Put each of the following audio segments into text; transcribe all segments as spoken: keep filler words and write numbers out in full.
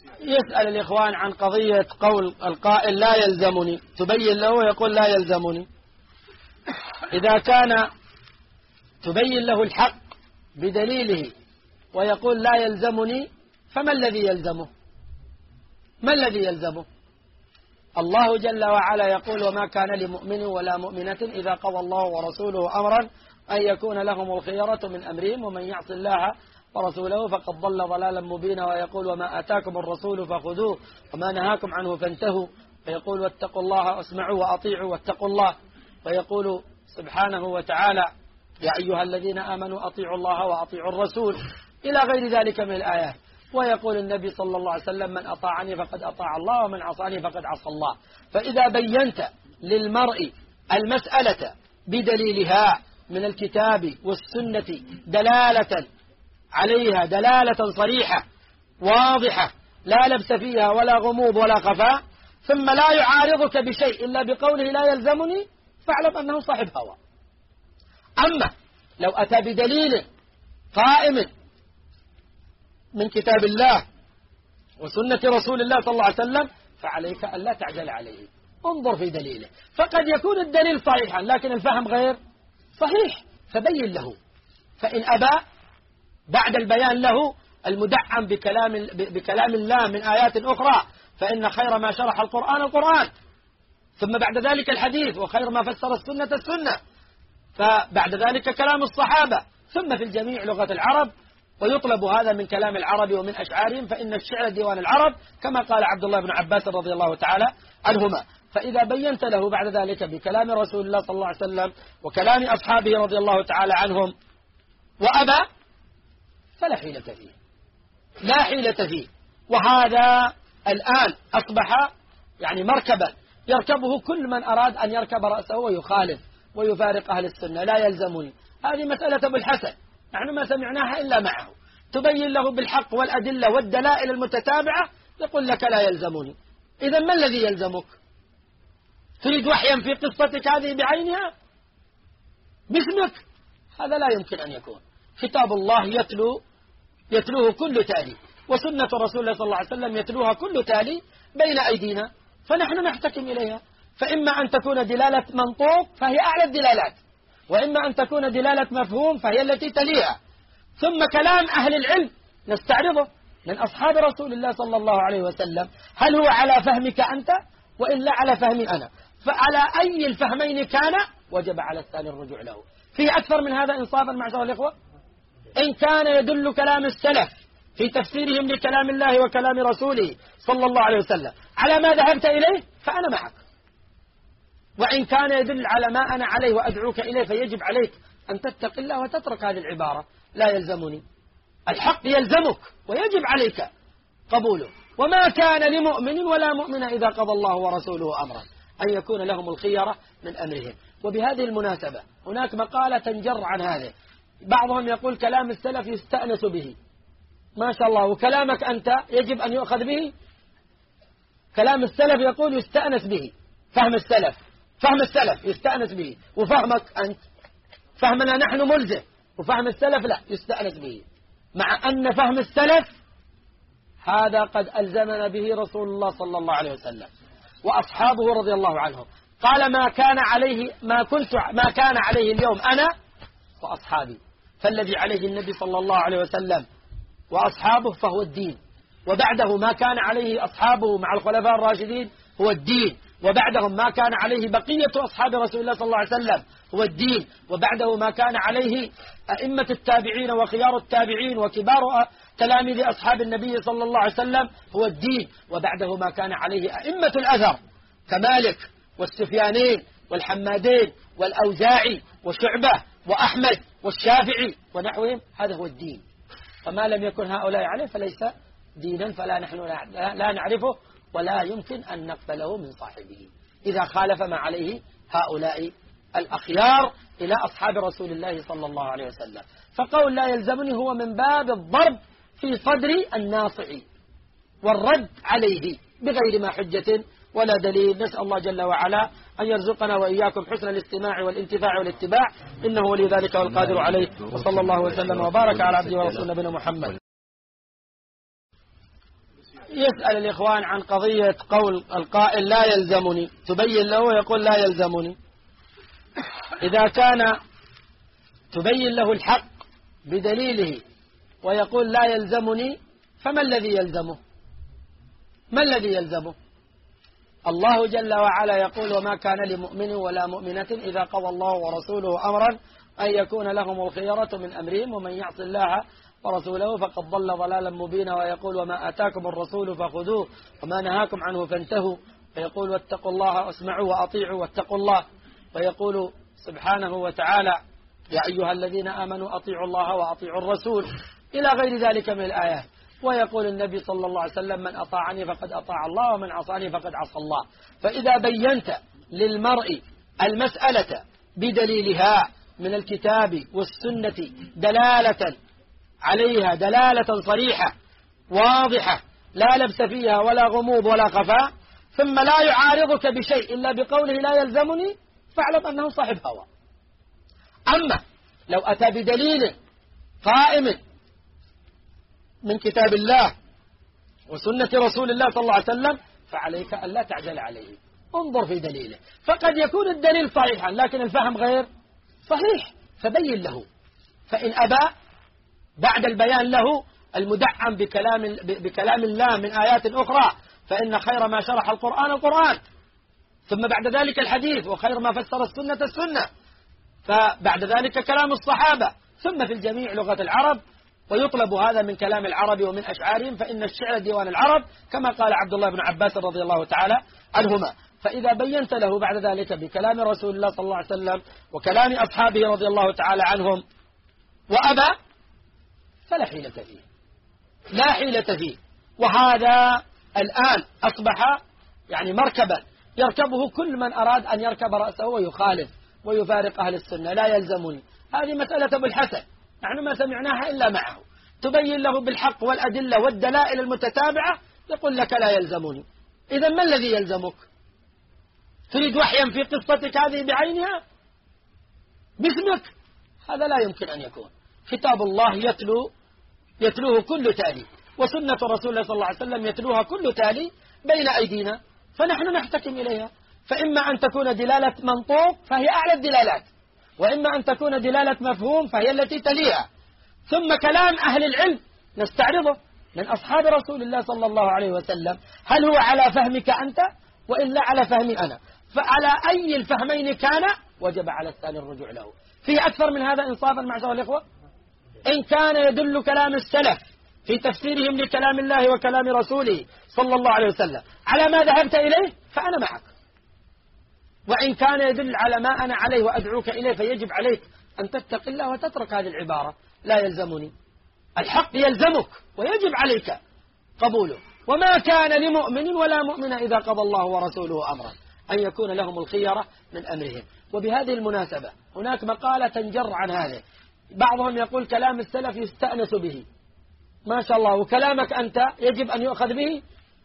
يسأل الإخوان عن قضية قول القائل لا يلزمني، تبين له ويقول لا يلزمني. إذا كان تبين له الحق بدليله ويقول لا يلزمني، فما الذي يلزمه؟ ما الذي يلزمه؟ الله جل وعلا يقول وما كان لمؤمن ولا مؤمنة إذا قضى الله ورسوله أمرا أن يكون لهم الخيرة من أمرهم ومن يعص الله ورسوله فقد ضل ضلالا مبينا. ويقول وما آتاكم الرسول فخذوه وما نهاكم عنه فانتهوا. ويقول واتقوا الله واسمعوا وأطيعوا واتقوا الله. ويقول سبحانه وتعالى يا أيها الذين آمنوا أطيعوا الله وأطيعوا الرسول إلى غير ذلك من الآيات. ويقول النبي صلى الله عليه وسلم من أطاعني فقد أطاع الله ومن عصاني فقد عصى الله. فإذا بينت للمرء المسألة بدليلها من الكتاب والسنة دلالة عليها دلالة صريحة واضحة لا لبس فيها ولا غموض ولا خفاء، ثم لا يعارضك بشيء إلا بقوله لا يلزمني، فاعلم أنه صاحب هوى. أما لو أتى بدليل قائم من كتاب الله وسنة رسول الله صلى الله عليه وسلم فعليك أن لا تعجل عليه، انظر في دليله. فقد يكون الدليل صحيحا لكن الفهم غير صحيح، فبين له. فإن أبى بعد البيان له المدعم بكلام, بكلام الله من آيات أخرى، فإن خير ما شرح القرآن القرآن، ثم بعد ذلك الحديث، وخير ما فسر السنة السنة، فبعد ذلك كلام الصحابة، ثم في الجميع لغة العرب. ويطلب هذا من كلام العرب ومن أشعارهم، فإن الشعر ديوان العرب كما قال عبد الله بن عباس رضي الله تعالى عنهما. فإذا بينت له بعد ذلك بكلام رسول الله صلى الله عليه وسلم وكلام أصحابه رضي الله تعالى عنهم وأبى فلا حيلة فيه، لا حيلة فيه. وهذا الآن أصبح يعني مركبا يركبه كل من أراد أن يركب رأسه ويخالف ويفارق أهل السنة. لا يلزمني، هذه مسألة أبو الحسن نحن ما سمعناها إلا معه. تبين له بالحق والأدلة والدلائل المتتابعة يقول لك لا يلزمني. إذا ما الذي يلزمك؟ تريد وحيا في قصتك هذه بعينها باسمك؟ هذا لا يمكن أن يكون. كتاب الله يتلو يتلوه كل تالي، وسنة رسول الله صلى الله عليه وسلم يتلوها كل تالي بين أيدينا، فنحن نحتكم إليها. فإما أن تكون دلالة منطوق فهي أعلى الدلالات، وإما أن تكون دلالة مفهوم فهي التي تليها. ثم كلام أهل العلم نستعرضه من أصحاب رسول الله صلى الله عليه وسلم، هل هو على فهمك أنت وإلا على فهمي أنا؟ فعلى أي الفهمين كان وجب على الثاني الرجوع له. في أكثر من هذا إنصافا معشر الإخوة؟ إن كان يدل كلام السلف في تفسيرهم لكلام الله وكلام رسوله صلى الله عليه وسلم على ما ذهبت إليه فأنا معك، وإن كان يدل على ما أنا عليه وأدعوك إليه فيجب عليك أن تتق الله وتترك هذه العبارة لا يلزمني. الحق يلزمك ويجب عليك قبوله. وما كان لمؤمن ولا مؤمنة إذا قضى الله ورسوله أمرا أن يكون لهم الخيرة من أمرهم. وبهذه المناسبة هناك مقالة تنجر عن هذا. بعضهم يقول كلام السلف يستأنس به، ما شاء الله، وكلامك أنت يجب أن يؤخذ به. كلام السلف يقول يستأنس به، فهم السلف فهم السلف يستأنس به، وفهمك أنت فهمنا نحن ملزم، وفهم السلف لا يستأنس به، مع أن فهم السلف هذا قد ألزمنا به رسول الله صلى الله عليه وسلم وأصحابه رضي الله عنهم. قال ما كان عليه ما كنت ما كان عليه اليوم أنا وأصحابي، فالذي عليه النبي صلى الله عليه وسلم وأصحابه فهو الدين، وبعده ما كان عليه أصحابه مع الخلفاء الراشدين هو الدين، وبعدهم ما كان عليه بقية أصحاب رسول الله صلى الله عليه وسلم هو الدين، وبعده ما كان عليه أئمة التابعين وخيار التابعين وكبار تلاميذ أصحاب النبي صلى الله عليه وسلم هو الدين، وبعده ما كان عليه أئمة الأثر كمالك والسفيانين والحمادين والأوزاعي وشعبة وأحمد والشافعي ونحوهم، هذا هو الدين. فما لم يكن هؤلاء عليه فليس دينا، فلا نحن لا نعرفه ولا يمكن أن نقبله من صاحبه إذا خالف ما عليه هؤلاء الأخيار إلى أصحاب رسول الله صلى الله عليه وسلم. فقول لا يلزمني هو من باب الضرب في صدر الناصع والرد عليه بغير ما حجة ولا دليل. نسأل الله جل وعلا أن يرزقنا وإياكم حسن الاستماع والانتفاع والاتباع، إنه ولي ذلك والقادر عليه. وصلى الله وسلم وبارك على عبده ورسول نبينا محمد. يسأل الإخوان عن قضية قول القائل لا يلزمني، تبين له ويقول لا يلزمني. إذا كان تبين له الحق بدليله ويقول لا يلزمني، فما الذي يلزمه؟ ما الذي يلزمه؟ الله جل وعلا يقول وما كان لمؤمن ولا مؤمنة إذا قضى الله ورسوله أمرا أن يكون لهم الخيرة من أمرهم ومن يعص الله ورسوله فقد ضل ضلالا مبينا. ويقول وما آتاكم الرسول فخذوه وما نهاكم عنه فانتهوا. ويقول واتقوا الله واسمعوا وأطيعوا واتقوا الله. ويقول سبحانه وتعالى يا أيها الذين آمنوا أطيعوا الله وأطيعوا الرسول إلى غير ذلك من الآيات. ويقول النبي صلى الله عليه وسلم من أطاعني فقد أطاع الله ومن عصاني فقد عصى الله. فإذا بينت للمرء المسألة بدليلها من الكتاب والسنة دلالة عليها دلالة صريحة واضحة لا لبس فيها ولا غموض ولا خفاء، ثم لا يعارضك بشيء إلا بقوله لا يلزمني، فاعلم أنه صاحب هوى. أما لو أتى بدليل قائم من كتاب الله وسنة رسول الله صلى الله عليه وسلم فعليك أن لا تعجل عليه، انظر في دليله. فقد يكون الدليل صحيحا لكن الفهم غير صحيح، فبين له. فإن أبى بعد البيان له المدعم بكلام, بكلام الله من آيات أخرى، فإن خير ما شرح القرآن القرآن، ثم بعد ذلك الحديث، وخير ما فسر السنة السنة، فبعد ذلك كلام الصحابة، ثم في الجميع لغة العرب. ويطلب هذا من كلام العرب ومن أشعارهم، فإن الشعر ديوان العرب كما قال عبد الله بن عباس رضي الله تعالى عنهما. فإذا بينت له بعد ذلك بكلام رسول الله صلى الله عليه وسلم وكلام أصحابه رضي الله تعالى عنهم وأبى، فلا حيلة فيه، لا حيلة فيه. وهذا الآن أصبح يعني مركبا يركبه كل من أراد أن يركب رأسه ويخالف ويفارق أهل السنة. لا يلزمني، هذه مسألة أبو الحسن نحن ما سمعناها إلا معه. تبين له بالحق والأدلة والدلائل المتتابعة يقول لك لا يلزمني. إذا ما الذي يلزمك؟ تريد وحيا في قصتك هذه بعينها باسمك؟ هذا لا يمكن أن يكون. كتاب الله يتلو يتلوه كل تالي، وسنة رسول الله صلى الله عليه وسلم يتلوها كل تالي بين أيدينا، فنحن نحتكم إليها. فإما أن تكون دلالة منطوق فهي أعلى الدلالات، وإما أن تكون دلالة مفهوم فهي التي تليها. ثم كلام أهل العلم نستعرضه من أصحاب رسول الله صلى الله عليه وسلم، هل هو على فهمك أنت وإلا على فهمي أنا؟ فعلى أي الفهمين كان وجب على الثاني الرجوع له. فيه أكثر من هذا إنصافا معشر الإخوة؟ إن كان يدل كلام السلف في تفسيرهم لكلام الله وكلام رسوله صلى الله عليه وسلم على ما ذهبت إليه فأنا معك، وإن كان يدل على ما أنا عليه وأدعوك إليه فيجب عليك أن تتق الله وتترك هذه العبارة لا يلزمني. الحق يلزمك ويجب عليك قبوله. وما كان لمؤمن ولا مؤمن إذا قضى الله ورسوله أمرا أن يكون لهم الخيرة من أمرهم. وبهذه المناسبة هناك مقالة تنجر عن هذا. بعضهم يقول كلام السلف يستأنس به، ما شاء الله، وكلامك أنت يجب أن يؤخذ به.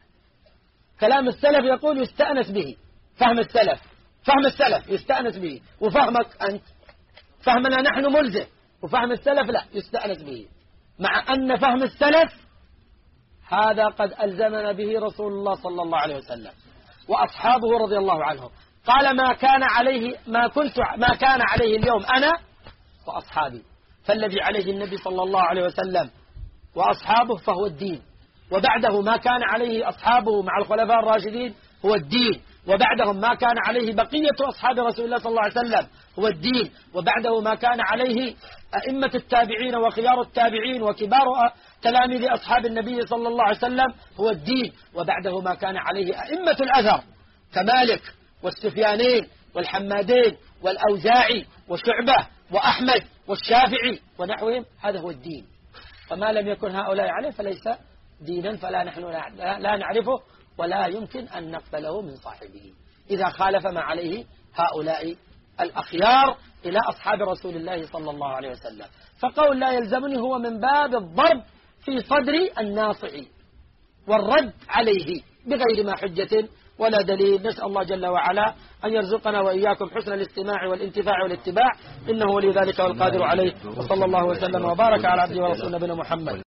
كلام السلف يقول يستأنس به، فهم السلف فهم السلف يستأنس به، وفهمك أنت فهمنا نحن ملزم، وفهم السلف لا يستأنس به، مع أن فهم السلف هذا قد ألزمنا به رسول الله صلى الله عليه وسلم وأصحابه رضي الله عنهم. قال ما كان عليه ما كنت ما كان عليه اليوم أنا وأصحابي، فالذي عليه النبي صلى الله عليه وسلم وأصحابه فهو الدين، وبعده ما كان عليه أصحابه مع الخلفاء الراشدين هو الدين، وبعدهم ما كان عليه بقية أصحاب رسول الله صلى الله عليه وسلم هو الدين، وبعده ما كان عليه أئمة التابعين وخيار التابعين وكبار تلاميذ أصحاب النبي صلى الله عليه وسلم هو الدين، وبعده ما كان عليه أئمة الأثر كمالك والسفيانين والحمادين والأوزاعي وشعبة وأحمد والشافعي ونحوهم، هذا هو الدين. فما لم يكن هؤلاء عليه فليس دينا، فلا نحن لا نعرفه ولا يمكن أن نقبله من صاحبه إذا خالف ما عليه هؤلاء الأخيار إلى أصحاب رسول الله صلى الله عليه وسلم. فقول لا يلزمني هو من باب الضرب في صدر الناصح والرد عليه بغير ما حجة ولا دليل. نسأل الله جل وعلا أن يرزقنا وإياكم حسن الاستماع والانتفاع والاتباع، إنه ولي ذلك والقادر عليه. وصلى الله وسلم وبارك على عبده ورسول نبينا محمد.